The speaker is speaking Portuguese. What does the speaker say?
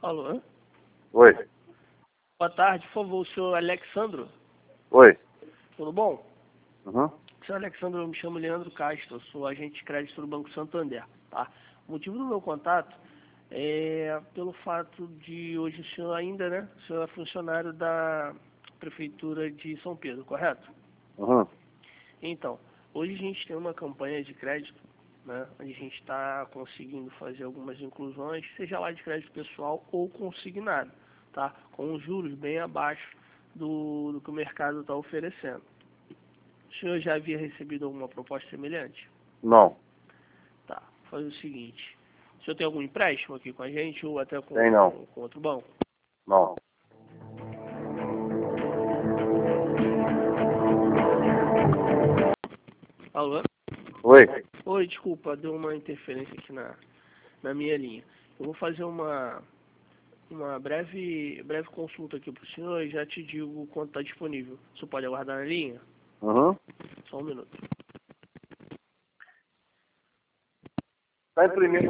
Alô? Oi. Boa tarde, por favor, o senhor Alexandro. Oi. Tudo bom? Uhum. Senhor Alexandro, eu me chamo Leandro Castro, sou agente de crédito do Banco Santander, tá? O motivo do meu contato é pelo fato de hoje o senhor ainda, né? O senhor é funcionário da Prefeitura de São Pedro, correto? Uhum. Então, hoje a gente tem uma campanha de crédito, né? Onde a gente está conseguindo fazer algumas inclusões, seja lá de crédito pessoal ou consignado, tá? Com juros bem abaixo do que o mercado está oferecendo. O senhor já havia recebido alguma proposta semelhante? Não. Tá, vou fazer o seguinte. O senhor tem algum empréstimo aqui com a gente ou até Tem não. com outro banco? Não. Alô? Oi. Oi, desculpa, deu uma interferência aqui na minha linha. Eu vou fazer uma breve consulta aqui para o senhor e já te digo quanto está disponível. O senhor pode aguardar na linha? Uhum. Só um minuto. Tá imprimindo.